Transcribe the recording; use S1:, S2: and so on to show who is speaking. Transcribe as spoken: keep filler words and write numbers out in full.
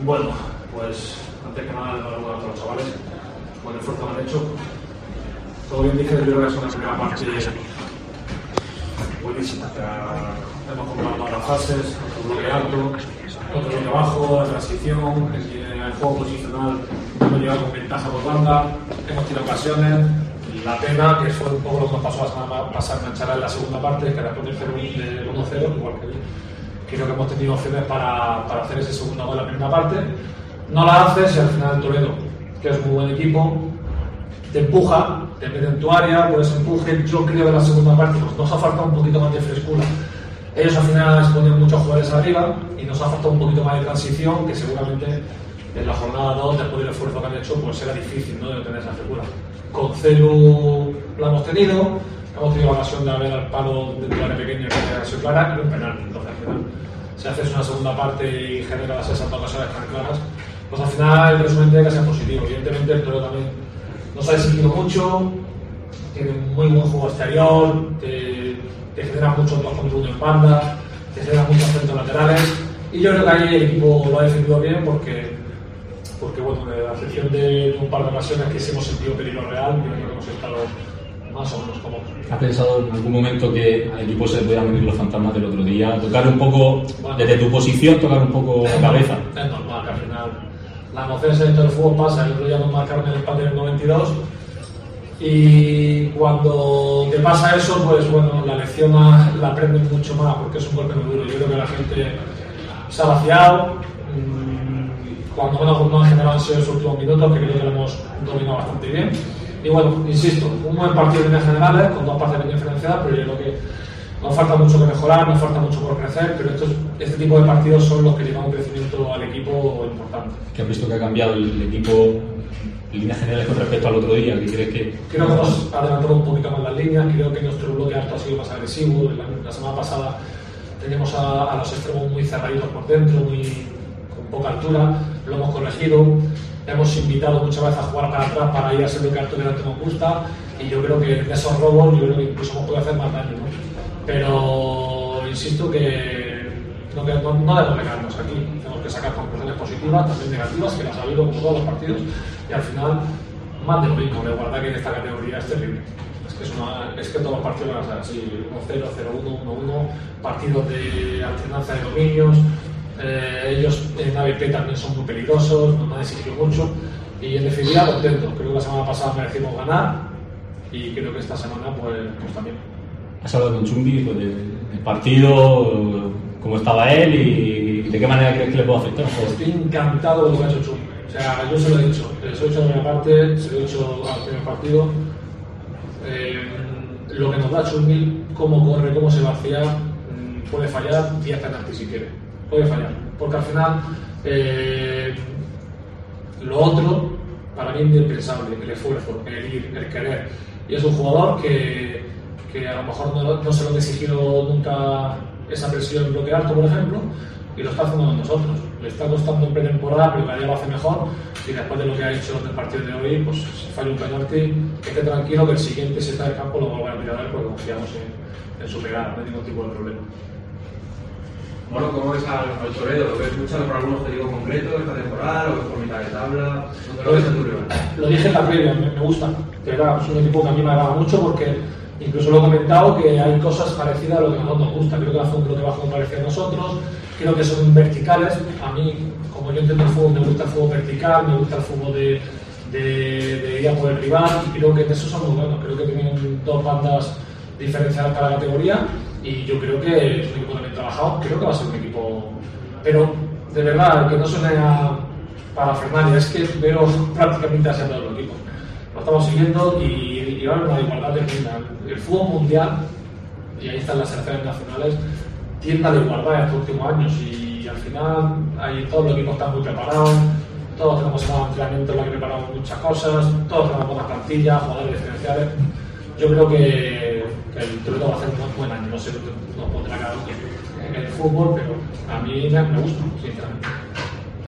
S1: Bueno, pues antes que nada, enhorabuena a todos los chavales. Buen esfuerzo han hecho. Todo bien dije, yo creo que es una primera parte buenísima. Hemos comprado todas las fases, otro bloque alto, otro bloque bajo, la transición, el juego posicional hemos llegado con ventaja por banda, hemos tenido ocasiones. La pena, que fue un poco lo que nos pasó la semana pasada, enganchar en la segunda parte, que después del uno cero, igual que hoy, creo que hemos tenido opciones para, para hacer ese segundo gol en la primera parte. No la haces y al final Toledo, que es muy buen equipo, te empuja, te mete en tu área, por ese empuje. Yo creo que en la segunda parte pues, nos ha faltado un poquito más de frescura. Ellos al final se ponen muchos jugadores arriba y nos ha faltado un poquito más de transición, que seguramente en la jornada dos, después del esfuerzo que han hecho, pues era difícil, ¿no?, de tener esa frescura. Con Celu la hemos tenido, hemos tenido la ocasión de ver al palo dentro del área pequeña que ha sido clara y un penal. Entonces al final, si haces una segunda parte y generas esas ocasiones tan claras, pues al final el resumen tiene que ser positivo. Evidentemente el Toledo también nos ha exigido mucho, tiene muy buen juego exterior, te, te genera muchos dos contra uno en banda, te genera muchos centros laterales y yo creo que ahí el equipo lo ha defendido bien porque porque bueno, a excepción de un par de ocasiones que sí hemos sentido peligro real, yo creo que hemos estado más o menos cómodos.
S2: ¿Has pensado en algún momento que al equipo se le podían venir los fantasmas del otro día? Tocar un poco, bueno, desde tu posición, tocar un poco la cabeza.
S1: Es normal que al final la emoción en esto del fútbol pasa. El otro día nos marcaron el empate en el noventa y dos y cuando te pasa eso, pues bueno, la lección la aprendes mucho más porque es un golpe muy duro. Yo creo que la gente se ha vaciado. Cuando menos no han generado ansiedad en los últimos minutos, que creo que lo hemos dominado bastante bien. Y bueno, insisto, un buen partido en líneas generales, con dos partes bien diferenciadas, pero yo creo que nos falta mucho que mejorar, nos falta mucho por crecer, pero estos, este tipo de partidos son los que llevan un crecimiento al equipo importante.
S2: ¿Qué has visto que ha cambiado el equipo en líneas generales con respecto al otro día? ¿Qué crees que...?
S1: Creo que hemos adelantado un poquito más las líneas, creo que nuestro bloque alto ha sido más agresivo. La, la semana pasada teníamos a, a los extremos muy cerraditos por dentro, muy, con poca altura. Lo hemos corregido, hemos invitado muchas veces a jugar para atrás para ir a ser lo que Arturo delante nos gusta y yo creo que en esos robos yo creo que incluso hemos podido hacer más daño, ¿no? Pero insisto que no, que no, no debemos dejarnos aquí, tenemos que sacar conclusiones positivas, también negativas, que las ha habido como todos los partidos y al final más de lo mismo. La igualdad que en esta categoría es terrible. Es que, es una, es que todos los partidos van a ser así, uno cero, cero uno, uno uno, partidos de alternanza de dominios. Eh, ellos en A B P también son muy peligrosos, nos han exigido mucho y en definitiva contento. Creo que la semana pasada merecimos ganar y creo que esta semana pues, pues también.
S2: ¿Has hablado con Chumbi pues, de, del partido, cómo estaba él y de qué manera crees que le puede afectar?
S1: Estoy encantado de lo que ha hecho Chumbi. O sea, yo se lo he dicho, se lo he dicho a la primera parte, se lo he dicho al primer partido. Eh, lo que nos da Chumbi, cómo corre, cómo se vacía, puede fallar diez penaltis si quiere. Puede fallar, porque al final eh, lo otro para mí es indispensable, el esfuerzo, el ir, el querer, y es un jugador que, que a lo mejor no, no se lo ha exigido nunca esa presión en bloque alto, por ejemplo, y lo está haciendo con nosotros. Le está costando en pretemporada, pero cada día lo hace mejor y después de lo que ha hecho en el partido de hoy, pues si falla un penalti, que esté tranquilo que el siguiente, si está en el campo, lo va a mirar a ver porque confiamos en, en su pegada, no hay ningún tipo de problema.
S3: Bueno, ¿cómo ves al, al Toledo? ¿Lo ves luchando por algún objetivo concreto esta temporada? ¿Lo ves por mitad de tabla? ¿Dónde lo ves en tu rival?
S1: Lo dije en la previa, me, me gusta. De verdad, es un equipo que a mí me agrada mucho porque incluso lo he comentado que hay cosas parecidas a lo que a nosotros nos gusta. Creo que hace un bloque bajo muy parecido a nosotros, creo que son verticales. A mí, como yo entiendo el fútbol, me gusta el fútbol vertical, me gusta el fútbol de, de, de ir a por el rival y creo que en eso son muy buenos. Creo que tienen dos bandas diferenciadas para la categoría. Y yo creo que es un equipo también trabajado, creo que va a ser un equipo... Pero, de verdad, que no suene a parafernalia, es que veo prácticamente hacia todos los equipos. Lo estamos siguiendo y, y ahora una igualdad termina. El fútbol mundial, y ahí están las selecciones nacionales, tiende a la igualdad en estos últimos años y al final ahí todos los equipos están muy preparados, todos tenemos un entrenamiento en el que preparamos muchas cosas, todos tenemos buenas plantillas, jugadores diferenciales. Yo creo que, que el Toledo va a hacer un buen año, no sé, no pondrá cada uno en el fútbol, pero a mí me, me gusta, sinceramente.